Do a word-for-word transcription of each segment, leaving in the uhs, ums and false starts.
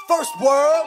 First world,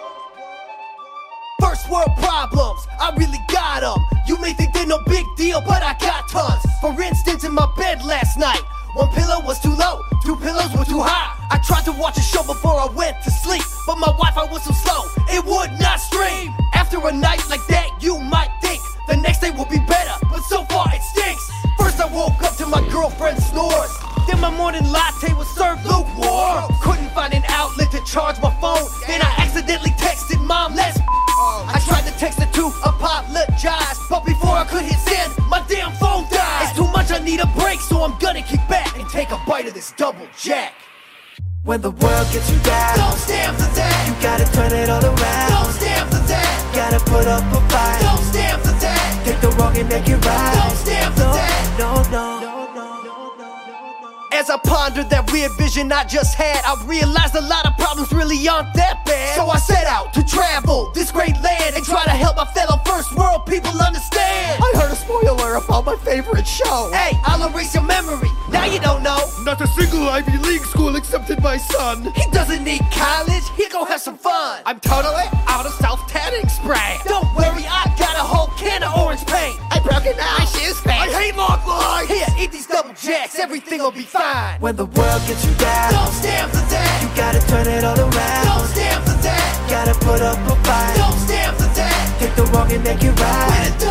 first world problems, I really got them. You may think they're no big deal, but I got tons. For instance, in my bed last night, one pillow was too low, two pillows were too high. I tried to watch a show before I went to sleep, but my Wi-Fi was so slow, it would not stream. After a night like that, you might think the next day will be better, but so far it stinks. First I woke up to my girlfriend's snores, then my morning latte was served lukewarm. Couldn't find an outlet to charge my phone, then I accidentally texted mom, let's I tried to text her to apologize, but before I could hit send, my damn phone died. It's too much, I need a break, so I'm gonna kick back and take a bite of this double jack. When the world gets you down, Don't stand for that. you gotta turn it all around. Don't stand for that. Gotta put up a fight. Don't stand for that. Take the wrong and make it right. Don't stand for no, that. No, no, no. As I pondered that weird vision I just had, I realized a lot of problems really aren't that bad. So I set out to travel this great land and try to help my fellow first world people understand. I heard a spoiler about my favorite show. Hey, I'll erase your memory, now you don't know. Not a single Ivy League school accepted my son. He doesn't need college, he gon' have some fun. I'm totally out of self-tanning spray. Don't worry, I got a whole can of orange paint. I broke it out. My shoes fake. I hate long lines. Here, eat these double jacks, everything'll be fine. When the world gets you down, Don't stand for that. you gotta turn it all around. Don't stand for that. Gotta put up a fight. Don't stand for that. Take the wrong and make it right. When it